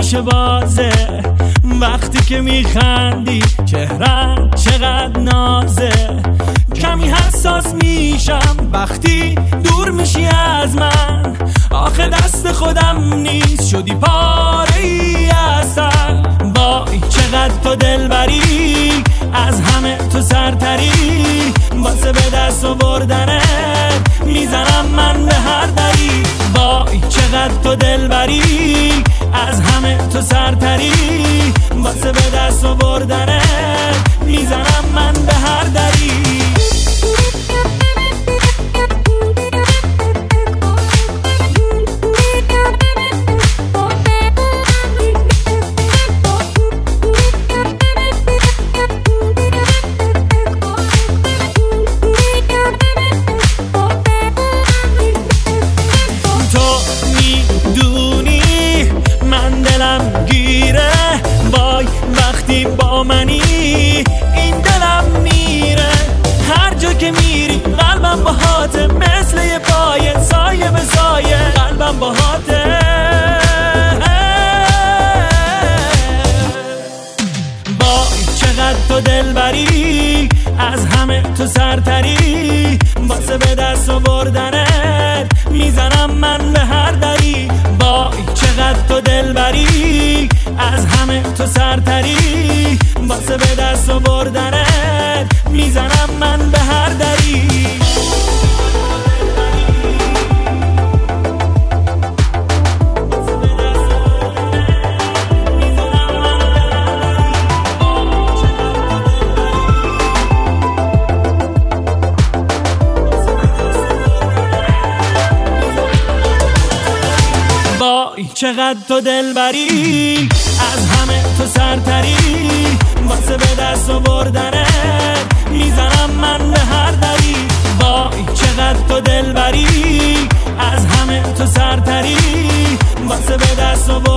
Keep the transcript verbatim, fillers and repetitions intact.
همیشه بازه، وقتی که میخندی چهرم چقدر نازه. کمی حساس میشم وقتی دور میشی از من، آخه دست خودم نیست شدی پاره ای اصل. وای چقدر تو دلبری، از همه تو سرتری، واسه به دست آوردنت میزنم من به هر دری. وای چقدر تو دلبری، از همه تو سرتری، واسه به دست آوردنت میزنم من به هر دری. وقتی با منی این دلم میره، هر جا که میری قلبم باهاته، مثل یه پایه سایه به سایه قلبم باهاته. وای چقدر تو دلبری، از همه تو سرتری، واسه به دست آوردنت میزنم من به هر دری. وای چقدر تو دلبری، از همه تو سرتری، واسه به دست آوردنت میزنم من به هر دری. وای چقدر تو دلبری، از همه تو سرتری، واسه به دست آوردنت میزنم من به هر دری. وای چقدر تو دلبری، از همه تو سرتری، واسه به دست آوردنت